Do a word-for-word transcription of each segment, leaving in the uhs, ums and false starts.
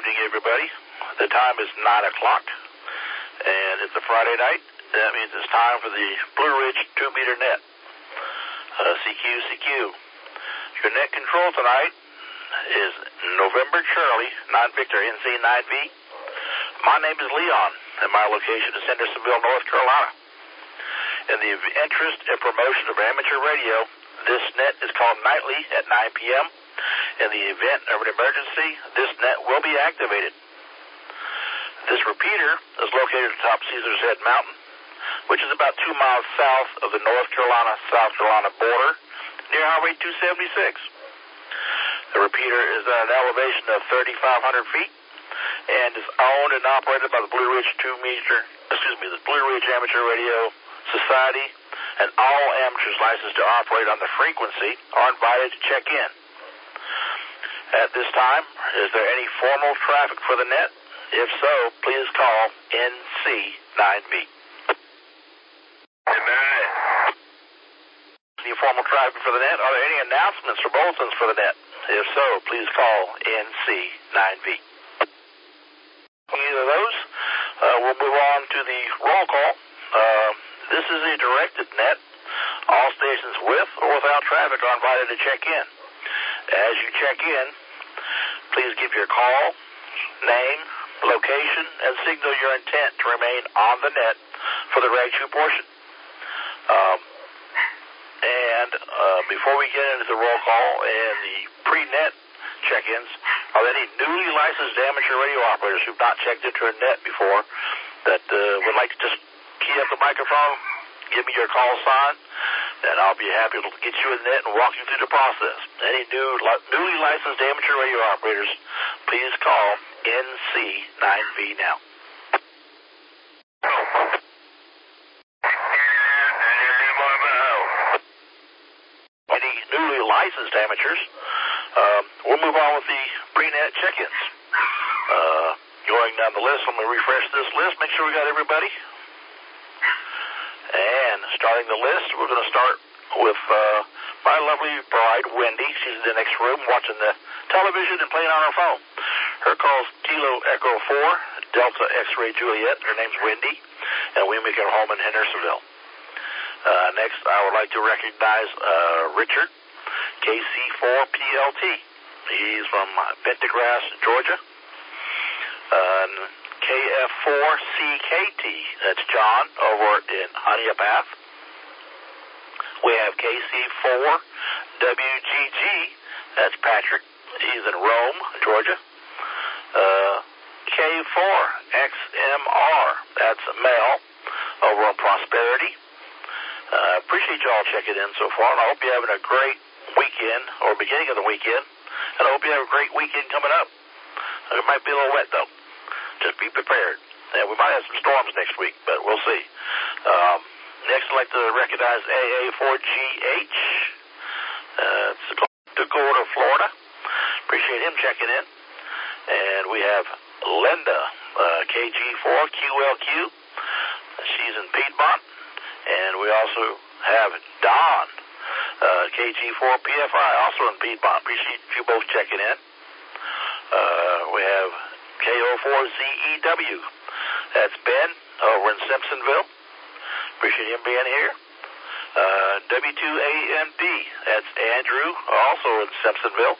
evening, everybody. The time is nine o'clock, and it's a Friday night. That means it's time for the Blue Ridge two-meter net. Uh, C Q, C Q. Your net control tonight is November Charlie, nine Victor, N C nine V. My name is Leon, and my location is Hendersonville, North Carolina. In the interest and promotion of amateur radio, this net is called nightly at nine p.m. In the event of an emergency, this net will be activated. This repeater is located atop Caesar's Head Mountain, which is about two miles south of the North Carolina-South Carolina border, near Highway two seventy-six. The repeater is at an elevation of thirty-five hundred feet and is owned and operated by the Blue Ridge two-meter, excuse me, the Blue Ridge Amateur Radio Society, and all amateurs licensed to operate on the frequency are invited to check in. At this time, is there any formal traffic for the net? If so, please call N C nine V. Any formal traffic for the net? Are there any announcements or bulletins for the net? If so, please call N C nine V. Either of those, uh, we'll move on to the roll call. Uh, this is a directed net. All stations with or without traffic are invited to check in. As you check in, please give your call, name, location, and signal your intent to remain on the net for the Reg two portion. Um, and uh, before we get into the roll call and the pre-net check-ins, are there any newly licensed amateur radio operators who've not checked into a net before that uh, would like to just key up the microphone, give me your call sign, and I'll be happy to get you in the net and walk you through the process. Any new li- newly licensed amateur radio operators, please call N C nine V now. Any newly licensed amateurs, um, we'll move on with the pre-net check-ins. Uh, going down the list, let me refresh this list, make sure we got everybody. And starting the list, we're going to start with uh, my lovely bride, Wendy. She's in the next room watching the television and playing on her phone. Her call's Kilo Echo four, Delta X-Ray Juliet. Her name's Wendy, and we make her home in Hendersonville. Uh, next, I would like to recognize uh, Richard, K C four P L T. He's from Pendergrass, Georgia. Uh, K F four C K T, that's John, over in Honeypath. We have K C four W G G, that's Patrick. He's in Rome, Georgia. Uh, K four X M R, that's Mel, over on Prosperity. I uh, appreciate you all checking in so far, and I hope you're having a great weekend, or beginning of the weekend, and I hope you have a great weekend coming up. It might be a little wet, though. Just be prepared. And we might have some storms next week, but we'll see. Um, next, I'd like to recognize A A four G H. Uh, it's Dakota, Florida. Appreciate him checking in. And we have Linda, uh, K G four Q L Q. She's in Piedmont. And we also have Don, uh, K G four P F I, also in Piedmont. Appreciate you both checking in. Uh, we have K O four Z E W. That's Ben over in Simpsonville. Appreciate him being here. Uh, W two A M D. That's Andrew, also in Simpsonville.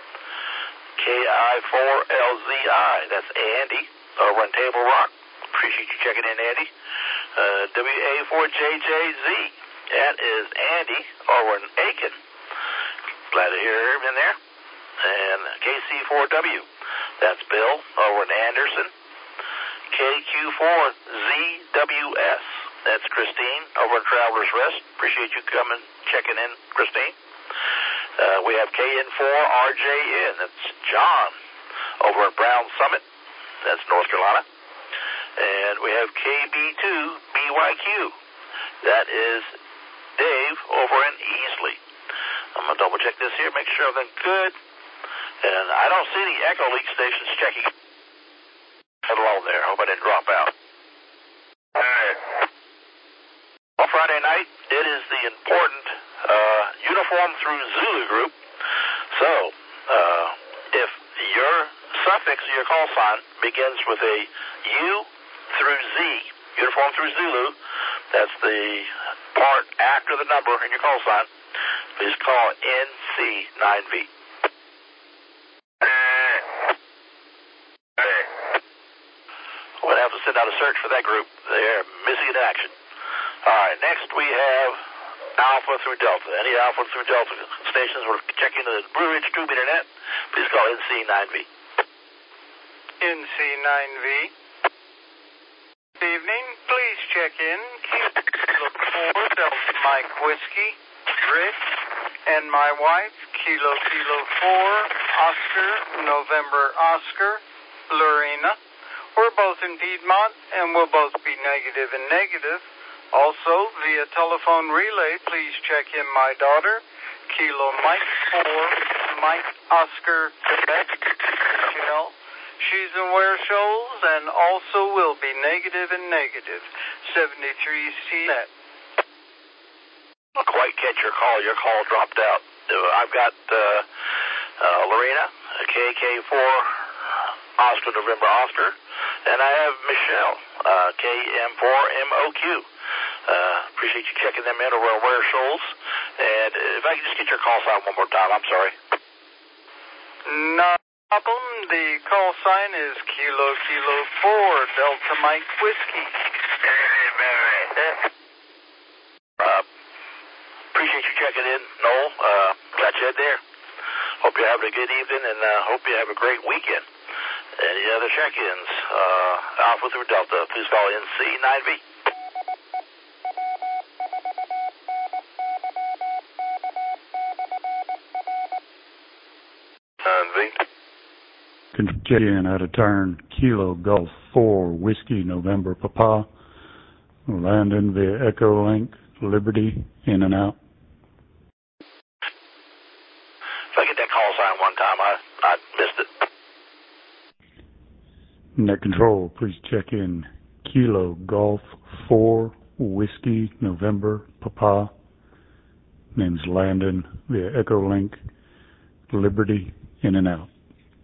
K I four L Z I. That's Andy over in Table Rock. Appreciate you checking in, Andy. Uh, W A four J J Z. That is Andy over in Aiken. Glad to hear him in there. And K C four W. That's Bill over in Anderson. K Q four Z W S. That's Christine over in Travelers Rest. Appreciate you coming, checking in, Christine. Uh, we have K N four R J N. That's John over at Brown Summit. That's North Carolina. And we have K B two B Y Q. That is Dave over in Easley. I'm going to double check this here, make sure everything's good. And I don't see any echo leak stations checking. Hello there. Hope I didn't drop out. All right. Well, Friday night, it is the important uh, Uniform Through Zulu group. So, uh, if your suffix of your call sign begins with a U through Z, uniform through Zulu. That's the part after the number in your call sign. Please call N C nine V. We'll have to send out a search for that group. They're missing in action. All right, next we have Alpha through Delta. Any Alpha through Delta stations will check into the Blue Ridge two meter net. Please call N C nine V. N C nine V. Good evening. Please check in. Kilo four Delta Mike Whiskey, Rick, and my wife, Kilo Kilo four Oscar November Oscar, Lorena. We're both in Piedmont, and we'll both be negative and negative. Also, via telephone relay, please check in my daughter, Kilo Mike four, Mike Oscar, Quebec, Michelle. She's in Ware Shoals and also will be negative and negative, seventy-three C net. I'll quite catch your call. Your call dropped out. I've got uh, uh, Lorena, K K four, Oscar November Oscar, and I have Michelle, uh, K M four M O Q. Uh, appreciate you checking them in over at Ware Shoals. And if I can just get your call sign one more time, I'm sorry. No problem. The call sign is Kilo Kilo four Delta Mike Whiskey. Uh, appreciate you checking in, Noel. Uh, got you there. Hope you're having a good evening, and uh, hope you have a great weekend. Any other check-ins? Uh, Alpha through Delta, please call N C nine V. nine V. Check in out of turn, Kilo Golf four Whiskey November Papa, Landon via Echo Link, Liberty, in and out. If I get that call sign one time, I, I missed it. Net Control, please check in, Kilo Golf four Whiskey November Papa, name's Landon via Echo Link, Liberty, in and out.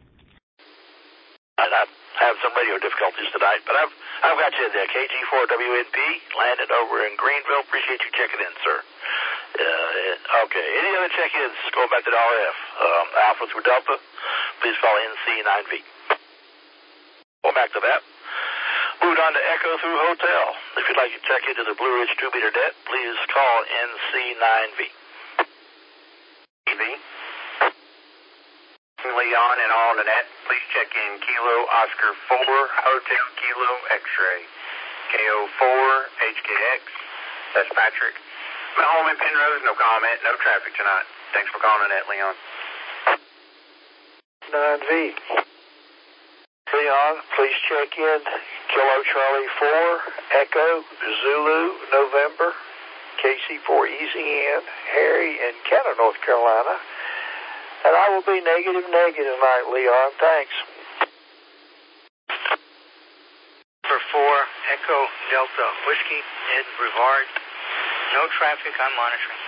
And I'm having some radio difficulties tonight, but I've I've got you in there. K G four W N P, landed over in Greenville. Appreciate you checking in, sir. Uh, okay, any other check-ins going back to the R F? Um, Alpha through Delta, please call N C nine V. Going back to that. Moved on to Echo through Hotel. If you'd like to check into the Blue Ridge two meter net, please call N C nine V. V. Leon and all on the net, please check in Kilo Oscar four Hotel Kilo X-ray. K O four H K X. That's Patrick. I'm at home in Penrose, no comment, no traffic tonight. Thanks for calling the net, Leon. nine V. Leon, please check in Kilo Charlie four Echo Zulu November K C four Easy N Harry in Kenner, North Carolina. And I will be negative negative tonight, Leon. Thanks. For four Echo Delta Whiskey Ed Brevard. No traffic. I'm monitoring.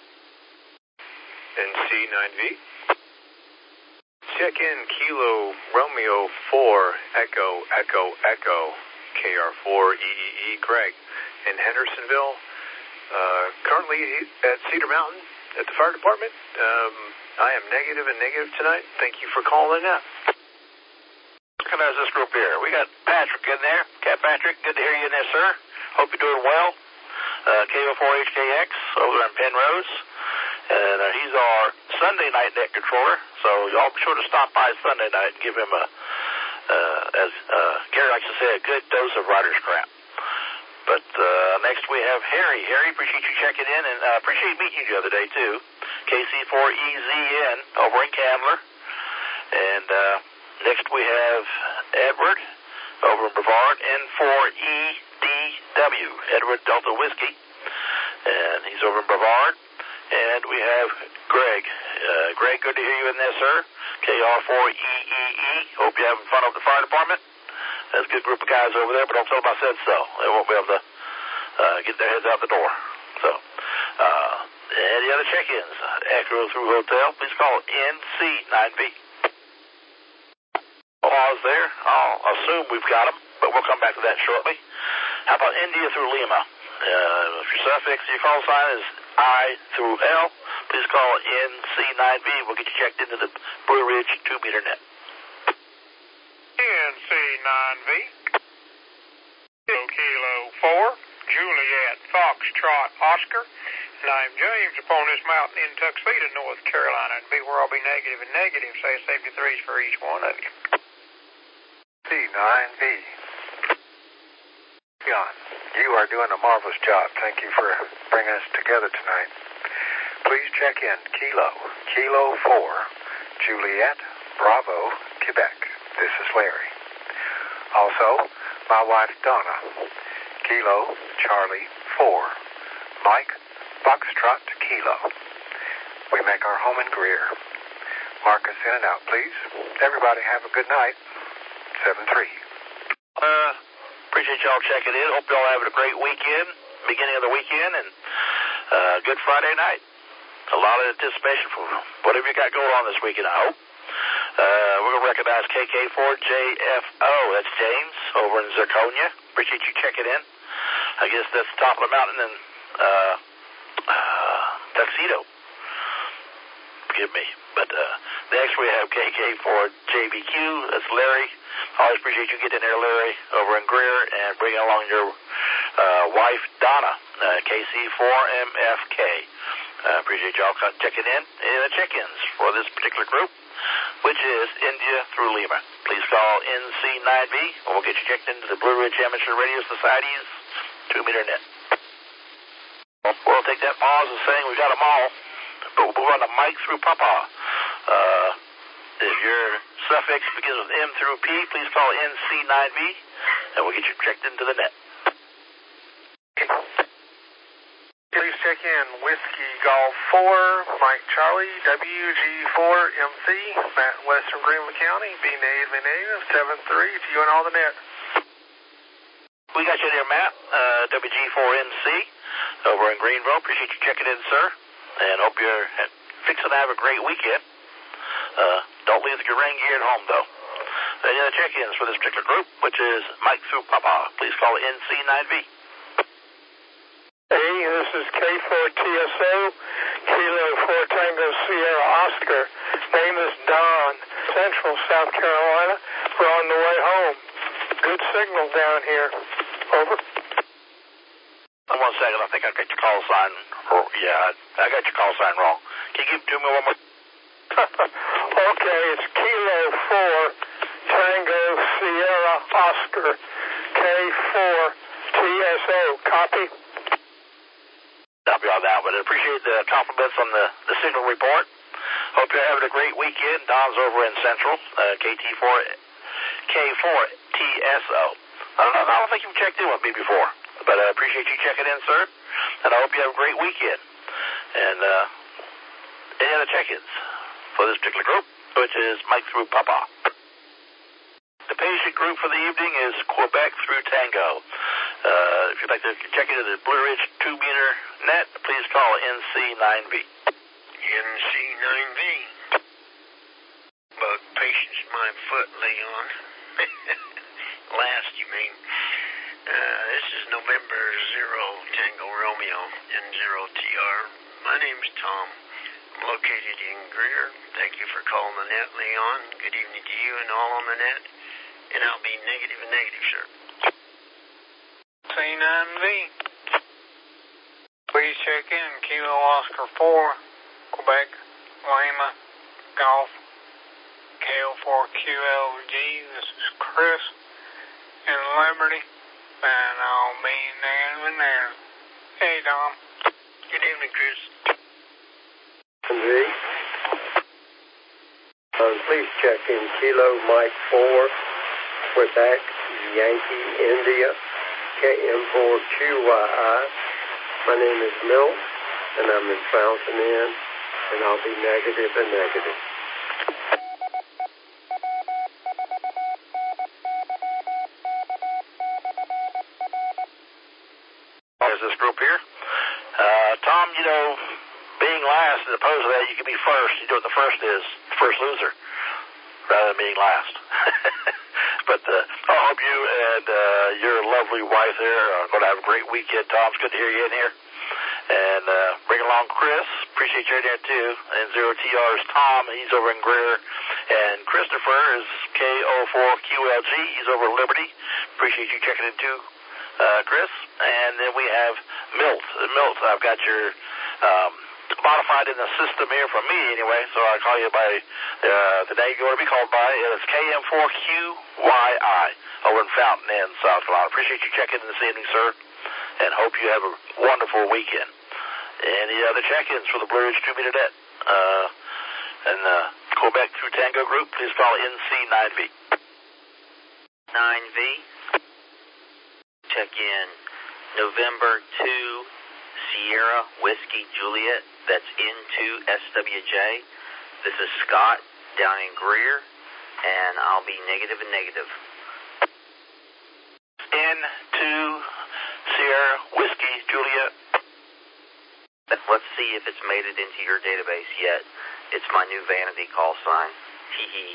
N C nine V. Check in Kilo Romeo four Echo Echo Echo K R four E E E Greg in Hendersonville. Uh, currently at Cedar Mountain at the fire department. Um, I am negative and negative tonight. Thank you for calling in. Recognize this group here. We got Patrick in there. Cat Patrick, good to hear you in there, sir. Hope you're doing well. Uh, K O four H K X over in Penrose. And uh, he's our Sunday night net controller. So y'all be sure to stop by Sunday night and give him a, uh, as uh, Gary likes to say, a good dose of writer's crap. But uh, next we have Harry. Harry, appreciate you checking in, and uh, appreciate meeting you the other day, too. K C four E Z N over in Candler. And uh, next we have Edward over in Brevard, N four E D W, Edward Delta Whiskey. And he's over in Brevard. And we have Greg. Uh, Greg, good to hear you in there, sir. K R four E E E. Hope you're having fun over the fire department. There's a good group of guys over there, but don't tell them I said so. They won't be able to uh, get their heads out the door. So, uh, any other check-ins? Echo through Hotel, please call N C nine V. pause there. I'll assume we've got them, but we'll come back to that shortly. How about India through Lima? Uh, if your suffix, your call sign is I through L, please call N C nine V. We'll get you checked into the Blue Ridge two meter net. N C nine V. Kilo four, Juliet, Foxtrot, Oscar. And I'm James upon this mountain in Tuxedo, North Carolina. And be where I'll be negative and negative. Say seventy-threes for each one of you. C nine V. John, you are doing a marvelous job. Thank you for bringing us together tonight. Please check in Kilo, Kilo four, Juliet, Bravo, Quebec. This is Larry. Also, my wife Donna, Kilo, Charlie, four, Mike, Foxtrot, Kilo. We make our home in Greer. Mark us in and out, please. Everybody have a good night. seven three. Uh, appreciate y'all checking in. Hope y'all having a great weekend, beginning of the weekend, and uh, good Friday night. A lot of anticipation for whatever you got going on this weekend, I hope. Uh, we're going to recognize K K four J F O. That's James over in Zirconia. Appreciate you checking in. I guess that's the top of the mountain in uh, uh, Tuxedo. Forgive me. But uh, next we have K K four J B Q. That's Larry. Always appreciate you getting in there, Larry, over in Greer, and bringing along your uh, wife, Donna, uh, K C four M F K. Uh, appreciate y'all checking in. And the check-ins for this particular group, which is India through Lima. Please call N C nine V, and we'll get you checked into the Blue Ridge Amateur Radio Society's two meter net. We'll take that pause as saying we got them all, but we'll move on to Mike through Papa. Uh, if your suffix begins with M through P, please call N C nine V, and we'll get you checked into the net. Please check in Whiskey Golf four, Mike Charlie, W G four M C, Matt in Western Greenville County, be native and native, seven three, to you and all the net. We got you there, Matt, uh, W G four M C, over in Greenville. Appreciate you checking in, sir, and hope you're fixing to have a great weekend. Uh, don't leave your rain gear at home, though. Any other check-ins for this particular group, which is Mike through Papa. Please call N C nine V. Hey, this is K four T S O, Kilo four Tango Sierra Oscar. Name is Don, Central South Carolina. We're on the way home. Good signal down here. Over. One second, I think I got your call sign. Yeah, I got your call sign wrong. Can you give it to me one more? Okay, it's Kilo four Tango Sierra Oscar, K four T S O. Copy? Copy on that one. I appreciate the compliments on the, the signal report. Hope you're having a great weekend. Don's over in Central, uh, K T four, K four T S O. I don't know, I don't think you've checked in with me before, but I appreciate you checking in, sir, and I hope you have a great weekend. And uh, any other check-ins for this particular group, which is Mike through Papa. The patient group for the evening is Quebec through Tango. Uh, if you'd like to check into the Blue Ridge two meter net, please call N C nine V. N C nine V. Bug patients my foot lay on. Last, you mean. Uh, this is November zero Tango Romeo N zero T R. My name's Tom. I'm located in Greer. Thank you for calling the net, Leon. Good evening to you and all on the net. And I'll be negative and negative, sir. C nine V. Please check in Kilo Oscar four, Quebec, Lima, Golf, K O four Q L G. This is Chris in Liberty, and I'll be negative and negative. Hey, Dom. Good evening, Chris. V. Um, please check in Kilo Mike four, Quebec, Yankee, India, K M four Q Y I. My name is Milt, and I'm in Fountain Inn, and I'll be negative and negative. There's this group here. Uh, Tom, you know, being last as opposed to that, you can be first. You know what the first is? First loser. rather than being last. But uh, I hope you and uh, your lovely wife there are going to have a great weekend. Tom, it's good to hear you in here. And uh, bring along Chris. Appreciate you in there, too. And Zero T R is Tom. He's over in Greer. And Christopher is K O four Q L G. He's over in Liberty. Appreciate you checking in, too, uh, Chris. And then we have Milt. Milt, I've got your um, modified in the system here from me, anyway, so I call you by uh, the name you want to be called by. It's K M four Q Y I over in Fountain Inn, South Carolina. Appreciate you checking in this evening, sir, and hope you have a wonderful weekend. Any other check-ins for the Blue Ridge two meter net? Uh, and uh, Quebec through Tango Group, please call N C nine V. nine V. Check in November two, Sierra Whiskey Juliet. That's into S W J. This is Scott down in Greer, and I'll be negative and negative. N two, Sierra Whiskey Juliet. Let's see if it's made it into your database yet. It's my new vanity call sign. Hee hee.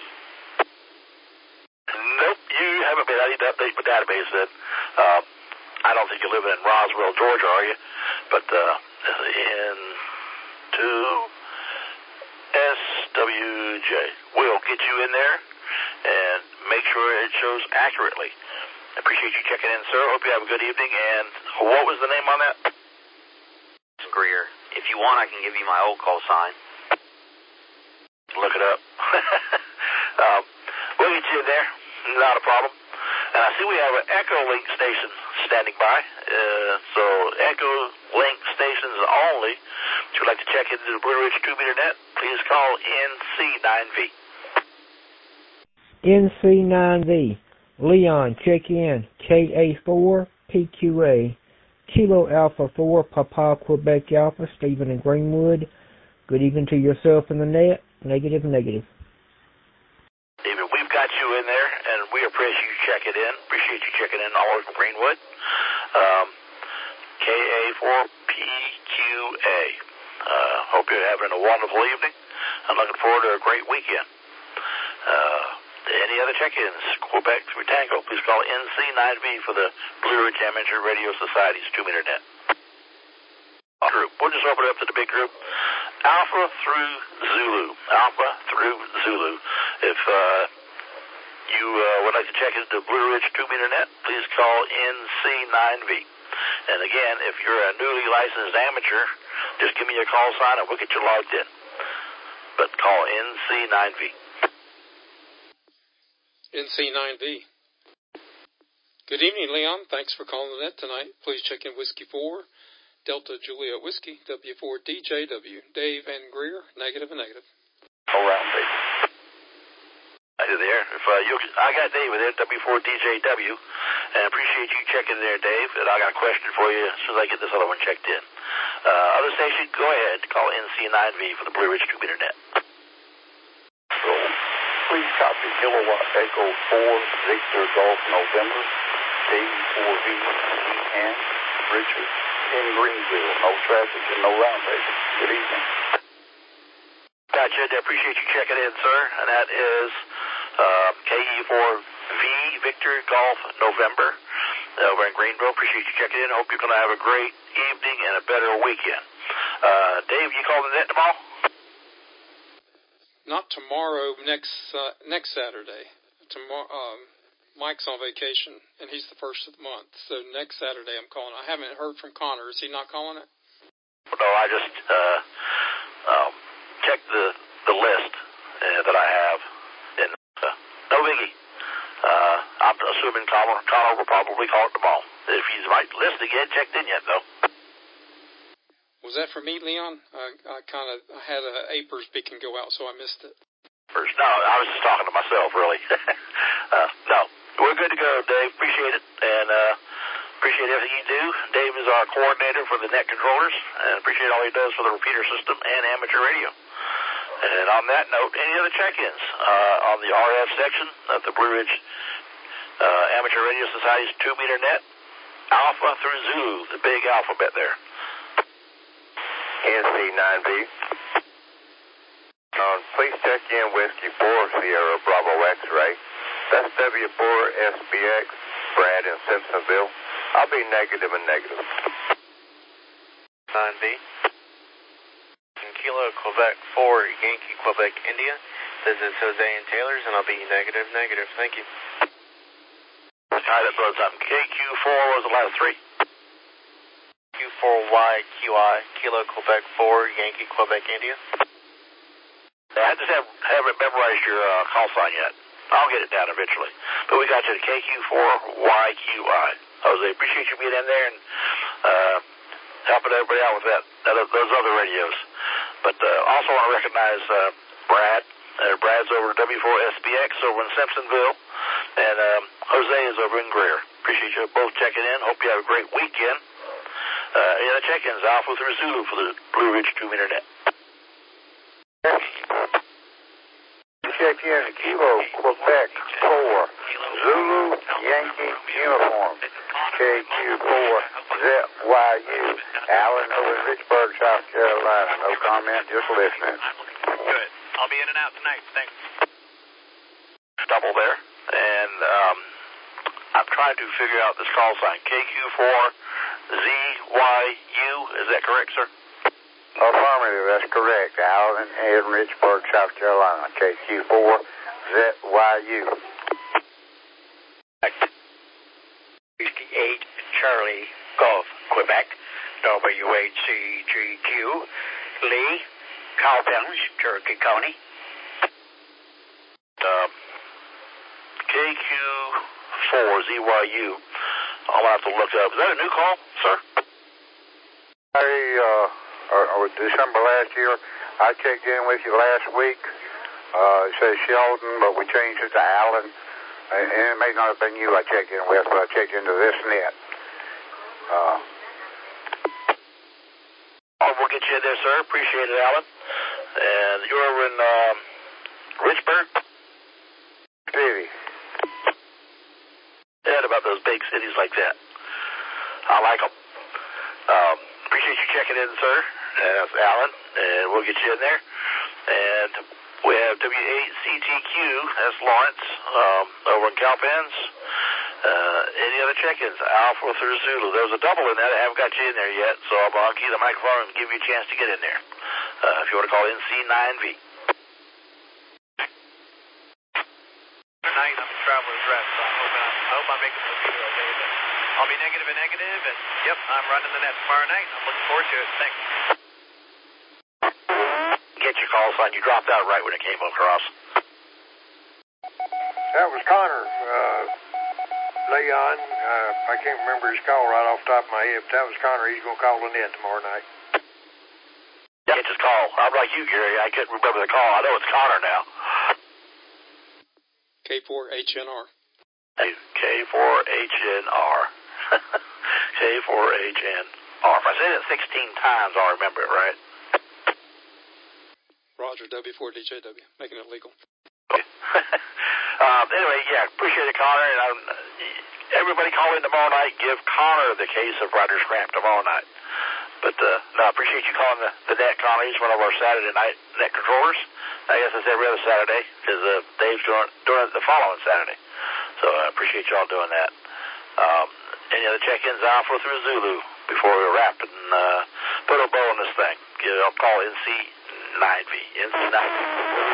Nope, you haven't been. I need to update my database then. Uh, I don't think you're living in Roswell, Georgia, are you? But uh, in two S W J. We'll get you in there and make sure it shows accurately. I appreciate you checking in, sir. Hope you have a good evening. And what was the name on that? Greer. If you want, I can give you my old call sign. Look it up. um, we'll get you in there. Not a problem. And I see we have an Echo Link station standing by. Uh, so Echo Link stations only. If you'd like to check into the Blue Ridge two meter net, please call N C nine V. N C nine V. Leon, check in. K A four P Q A. Kilo Alpha four, Papa Quebec Alpha, Stephen in Greenwood. Good evening to yourself in the net. Negative, negative. David, we've got you in there, and we appreciate you checking in. Appreciate you checking in all over Greenwood. Um, K A four P Q A. Uh, hope you're having a wonderful evening. I'm looking forward to a great weekend. Uh, any other check-ins? Quebec through Tango, please call N C nine V for the Blue Ridge Amateur Radio Society's two meter net. Group. We'll just open it up to the big group. Alpha through Zulu. Alpha through Zulu. If uh, you uh, would like to check into the Blue Ridge two meter net, please call N C nine V. And again, if you're a newly licensed amateur, just give me a call sign and we'll get you logged in. But call N C nine V. N C nine V. Good evening, Leon. Thanks for calling the net tonight. Please check in Whiskey four, Delta Juliet Whiskey, W four D J W. Dave and Greer, negative and negative. All right, Dave. Hi there. If uh, you, I got Dave there, W four D J W, and I appreciate you checking there, Dave. And I got a question for you as soon as I get this other one checked in. Uh, other station, go ahead. Call N C nine V for the Blue Ridge two meter net. Please copy Kilowatt Echo four, Victor Golf November, Dave four V, and Richard in Greenville. No traffic and no roundtable. Good evening. Gotcha. I appreciate you checking in, sir. And that is uh, K E four V, Victor Golf November, over in Greenville. Appreciate you checking in. Hope you're going to have a great evening and a better weekend. Uh, Dave, you calling the net tomorrow? Not tomorrow, next uh, next Saturday. Tomorrow, um, Mike's on vacation, and he's the first of the month. So next Saturday I'm calling. I haven't heard from Connor. Is he not calling it? No, I just uh, um, checked the, the list uh, that I have. And uh, no biggie. Uh, I'm assuming Connor, Connor will probably call it tomorrow. If he's right list again, checked in yet, though. Was that for me, Leon? I, I kind of I had a Apers beacon go out, so I missed it. First, no, I was just talking to myself, really. uh, no, we're good to go, Dave. Appreciate it, and uh, appreciate everything you do. Dave is our coordinator for the net controllers, and appreciate all he does for the repeater system and amateur radio. And on that note, any other check-ins uh, on the R F section of the Blue Ridge uh, Amateur Radio Society's two meter net? Alpha through Zulu, the big alphabet there. N C nine V. Um, please check in Whiskey four Sierra Bravo X-Ray. S W four S B X, Brad in Simpsonville. I'll be negative and negative. nine V. Kilo Quebec four Yankee Quebec India. This is Jose and Taylor's, and I'll be negative, negative. Thank you. All right, that blows up. K Q four was the last three. Q four Y Q I, Kilo Quebec four Yankee Quebec India. Yeah, I just have, haven't memorized your uh, call sign yet. I'll get it down eventually. But we got you to K Q four Y Q I. Jose, appreciate you being in there and uh, helping everybody out with that, that those other radios. But uh, also want to recognize uh, Brad. Uh, Brad's over at W four S B X over in Simpsonville. And um, Jose is over in Greer. Appreciate you both checking in. Hope you have a great weekend. Uh, yeah, the check-ins, Alpha through Zulu for the Blue Ridge two-meter net. Check in Kilo Quebec four Zulu Yankee Uniform K Q four Z Y U Allen over in Richburg, South Carolina. No comment, just listening. Good. I'll be in and out tonight. Thanks. Double there. And um, I'm trying to figure out this call sign. K Q four Z Y U. Is that correct, sir? Affirmative, that's correct. Allen in Richburg, South Carolina. K Q four Z Y U. sixty-eight Charlie Golf, Quebec. W H C G Q. Lee, Cowpens, Cherokee County. Um, K Q four Z Y U. I'll have to look up. Is that a new call, sir? I, uh, or, or December last year, I checked in with you last week. Uh, it says Sheldon, but we changed it to Allen. And it may not have been you I checked in with, but I checked into this net. Uh, oh, we'll get you in there, sir. Appreciate it, Allen. And you're over in um, Richburg? City. Yeah, about those big cities like that. I like them. Um, appreciate you checking in, sir. And that's Allen, and we'll get you in there. And we have W eight C T Q, that's Lawrence, um, over in Cowpens. Uh, any other check-ins? Alpha through Zulu. There's a double in that. I haven't got you in there yet, so I'll key the microphone and give you a chance to get in there. Uh, if you want to call N C nine V. Tonight, I'm a traveler's rep, so I'm hoping I'm, I hope I'm making those either okay. But I'll be negative and negative, and yep, I'm running the net tomorrow night. I'm looking forward to it. Thanks. Get your call sign. You dropped out right when it came across. That was Connor. Uh, Leon, uh, I can't remember his call right off the top of my head, but that was Connor. He's going to call the net tomorrow night. Yeah, just call. I'm like you, Gary. I couldn't remember the call. I know it's Connor now. K four H N R. K four H N R. K four H N R. If I say that sixteen times, I'll remember it, right? Roger, W four D J W, making it legal. um, anyway, yeah, appreciate it, Connor. And I'm, everybody call in tomorrow night. Give Connor the case of Rogers Cramp tomorrow night. But uh, no, I appreciate you calling the, the net, Connor. He's one of our Saturday night net controllers. I guess it's every other Saturday because uh, Dave's doing, doing it the following Saturday. So I uh, appreciate y'all doing that. Um, any other check-ins, Alpha through Zulu, before we wrap and uh, put a bow on this thing? Give, I'll call N C nine V. N C nine V.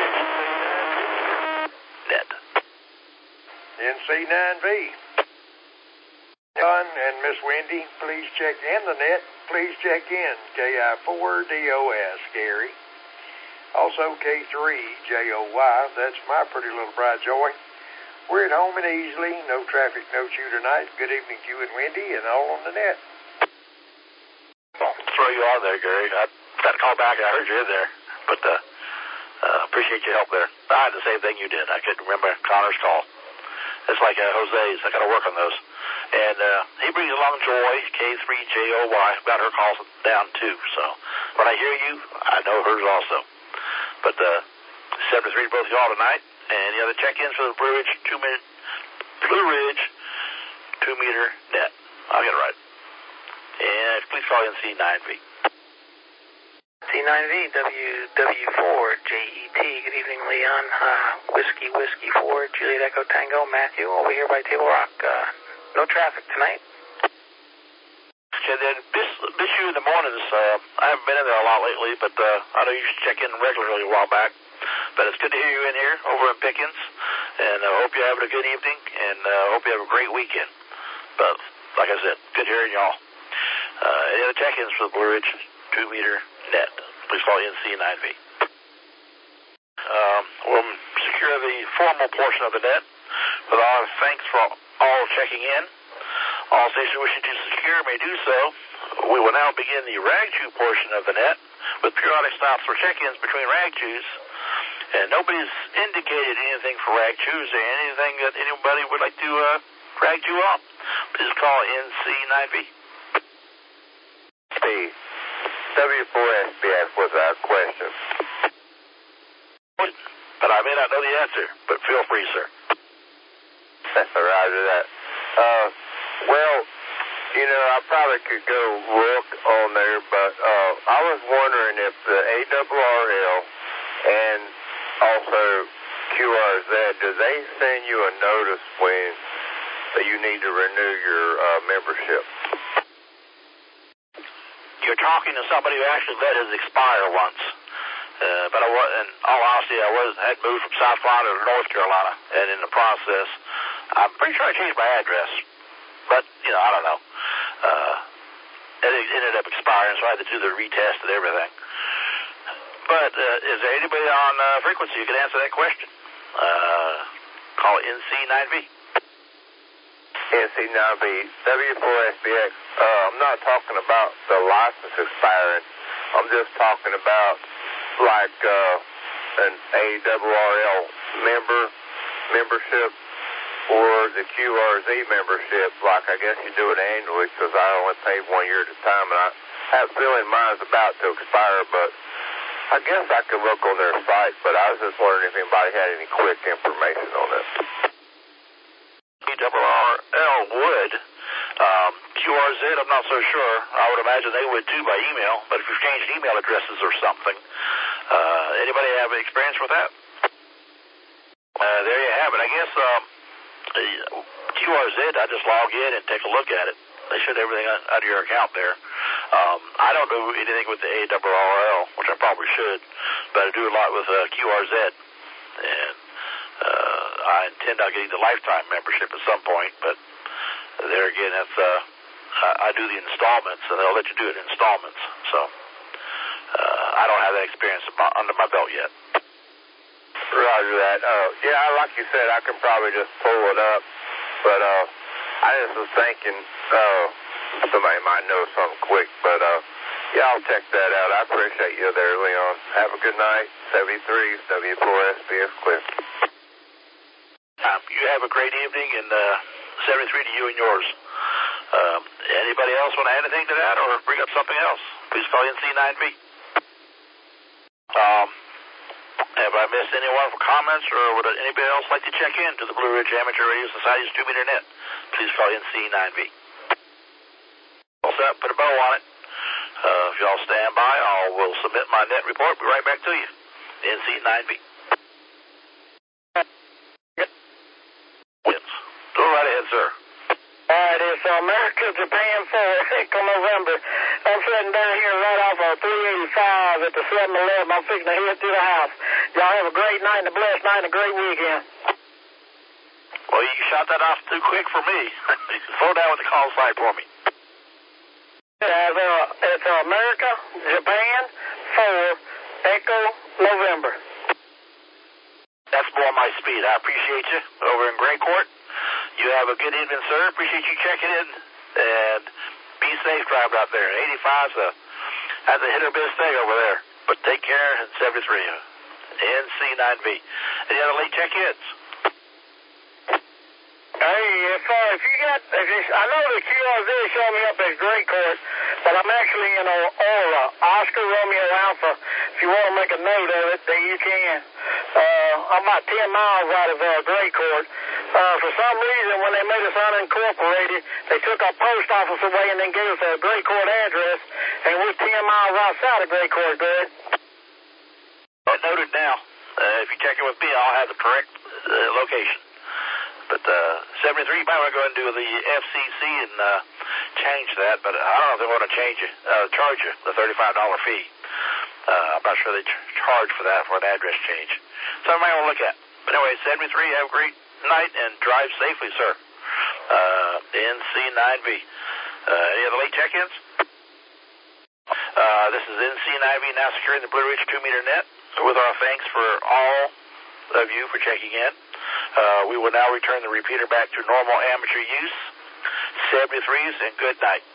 Net. N C nine V. John and Miss Wendy, please check in the net. Please check in K I four D O S, Gary. Also K three J O Y, that's my pretty little bride Joy. We're at home and easily, no traffic, no chew tonight. Good evening to you and Wendy and all on the net. I'll throw you on there, Gary. I got to call back. I heard you in there. But uh, uh, appreciate your help there. I had the same thing you did. I couldn't remember Connor's call. It's like uh, Jose's. I got to work on those. And uh, he brings along Joy, K three J O Y. Got her calls down too. So when I hear you, I know hers also. But uh, seven to three to both of y'all tonight. And the other check-ins for the Blue Ridge two minute Blue Ridge two meter net. I'll get it right. And please call N C nine V. N C nine V, W W four, J E T. Good evening, Leon. Uh, Whiskey, Whiskey four, Juliet Echo Tango, Matthew, over here by Table Rock. Uh, no traffic tonight. Okay, then, miss you in the mornings. Uh, I haven't been in there a lot lately, but uh, I know you used to check in regularly a while back. But it's good to hear you in here over in Pickens, and I uh, hope you're having a good evening, and I uh, hope you have a great weekend. But, like I said, good hearing y'all. Uh, any other check-ins for the Blue Ridge two meter net? Please call N C nine V. Um, we'll secure the formal portion of the net with our thanks for all checking in. All stations wishing to secure may do so. We will now begin the rag chew portion of the net with periodic stops for check-ins between rag chews. And nobody's indicated anything for rag chews or anything that anybody would like to uh, rag chew on. Please call N C nine V. Steve, W four S B F was our question. But I may not know the answer, but feel free, sir. Roger that. Uh, well, you know, I probably could go look on there, but uh, I was wondering if the A R R L and also Q R Z, do they send you a notice when you need to renew your uh, membership? You're talking to somebody who actually let his expire once. Uh, but I was, in all honesty, I was had moved from South Carolina to North Carolina, and in the process, I'm pretty sure I changed my address. But, you know, I don't know. Uh, it ended up expiring, so I had to do the retest and everything. But uh, is there anybody on uh, frequency who can answer that question? Uh, call N C nine V. N C nine V, W four S B X. Uh, I'm not talking about the license expiring. I'm just talking about like uh, an A R R L member membership or the Q R Z membership. Like I guess you do it annually because I only pay one year at a time, and I have a feeling mine's about to expire, but I guess I could look on their site, but I was just wondering if anybody had any quick information on this. A R R L would. Um, Q R Z, I'm not so sure. I would imagine they would too by email, but if you've changed email addresses or something, uh, anybody have experience with that? Uh, there you have it. I guess um, Q R Z, I just log in and take a look at it. They should have everything out of your account there. Um, I don't know anything with the A R R L, which I probably should, but I do a lot with uh, Q R Z, and uh, I intend on getting the lifetime membership at some point, but there again, that's uh, I, I do the installments, and they'll let you do it in installments, so uh, I don't have that experience under my belt yet. Roger that. Uh, yeah, like you said, I can probably just pull it up, but uh, I just was thinking uh, somebody might know something quick, but uh, yeah, I'll check that out. I appreciate you there, Leon. Have a good night. seventy-three, W four S B F Cliff. Um, you have a great evening, and uh, seventy-three to you and yours. Um, anybody else want to add anything to that or bring up something else? Please call N C nine V. Um, have I missed anyone for comments, or would anybody else like to check in to the Blue Ridge Amateur Radio Society's two meter net? Please call N C nine V. All set, put a bow on it. Uh, if y'all stand by, I will submit my net report. Be right back to you. N C nine V. Go right ahead, sir. All right, it's America, Japan four, Echo November. I'm sitting down here right off of three eighty-five at the seven eleven. I'm fixing to head to the house. Y'all have a great night and a blessed night and a great weekend. Well, you shot that off too quick for me. Slow down with the call sign for me. It's, uh, it's America, Japan four, Echo November. That's more my speed. I appreciate you over in Gray Court. You have a good evening, sir. Appreciate you checking in, and be safe driving out there. eighty-five's a, that's a hit or miss thing over there, but take care. And seventy-three, N C nine V. Any other late check-ins? Hey, if, uh, if you got, if you, I know the Q R Z showing me up as Gray Court, but I'm actually in Aura, Oscar Romeo Alpha. If you want to make a note of it, then you can. Uh, I'm about ten miles out of uh, Gray Court. Uh, for some reason, when they made us unincorporated, they took our post office away and then gave us a Gray Court address, And we're ten miles outside of Gray Court, Greg. Uh, noted now. Uh, if you check it with me, I'll have the correct uh, location. But uh, seventy-three, you might want to go and do the F C C and uh, change that. But I don't know if they want to change it, uh, charge you the thirty-five dollar fee. Uh, I'm not sure they ch- charge for that for an address change. So I might want to look at. But anyway, seventy-three, have a great night and drive safely, sir. Uh, N C nine V. Uh, any other late check-ins? Uh, this is N C nine V now securing the Blue Ridge two meter net with our thanks for all of you for checking in. Uh, we will now return the repeater back to normal amateur use. seventy-threes and good night.